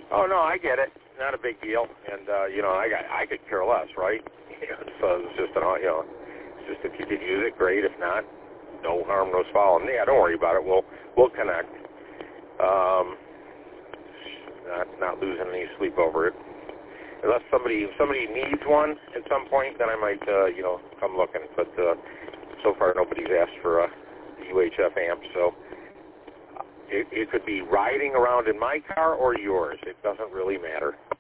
Oh no, I get it. Not a big deal, and I could care less, right? So it's just it's just if you could use it, great. If not, no harm, no foul. And yeah, don't worry about it. We'll connect. Not losing any sleep over it. Unless somebody needs one at some point, then I might come looking. But so far nobody's asked for a UHF amp, so it could be riding around in my car or yours. It doesn't really matter.